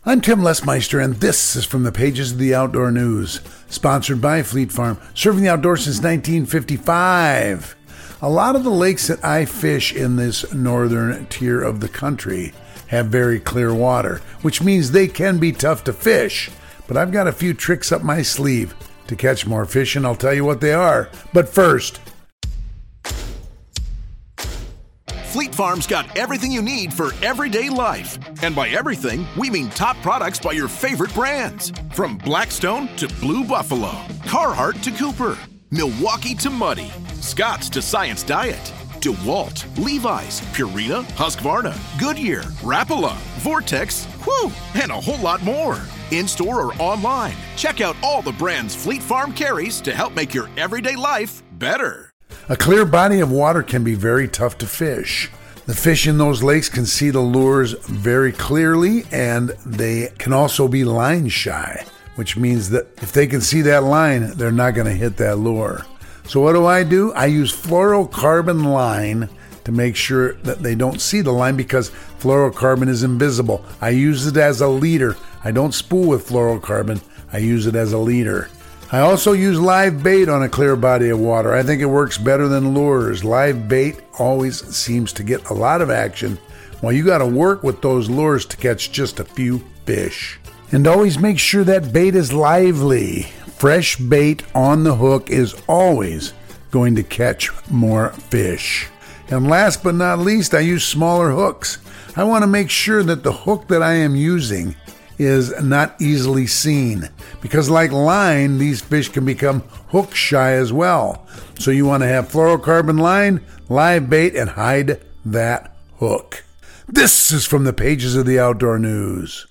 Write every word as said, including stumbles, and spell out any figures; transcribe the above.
I'm Tim Lesmeister, and this is from the pages of the Outdoor News, sponsored by Fleet Farm, serving the outdoors since nineteen fifty-five. A lot of the lakes that I fish in this northern tier of the country have very clear water, which means they can be tough to fish. But I've got a few tricks up my sleeve to catch more fish, and I'll tell you what they are. But first, Fleet Farm's got everything you need for everyday life. And by everything, we mean top products by your favorite brands. From Blackstone to Blue Buffalo, Carhartt to Cooper, Milwaukee to Muddy, Scott's to Science Diet, DeWalt, Levi's, Purina, Husqvarna, Goodyear, Rapala, Vortex, whew, and a whole lot more. In-store or online, check out all the brands Fleet Farm carries to help make your everyday life better. A clear body of water can be very tough to fish. The fish in those lakes can see the lures very clearly, and they can also be line shy, which means that if they can see that line, they're not going to hit that lure. So what do I do? I use fluorocarbon line to make sure that they don't see the line, because fluorocarbon is invisible. I use it as a leader. I don't spool with fluorocarbon. I use it as a leader. I also use live bait on a clear body of water. I think it works better than lures. Live bait always seems to get a lot of action, while you got to work with those lures to catch just a few fish. And always make sure that bait is lively. Fresh bait on the hook is always going to catch more fish. And last but not least, I use smaller hooks. I want to make sure that the hook that I am using is not easily seen, because like line, these fish can become hook shy as well. So you want to have fluorocarbon line, live bait, and hide that hook. This is from the pages of the Outdoor News.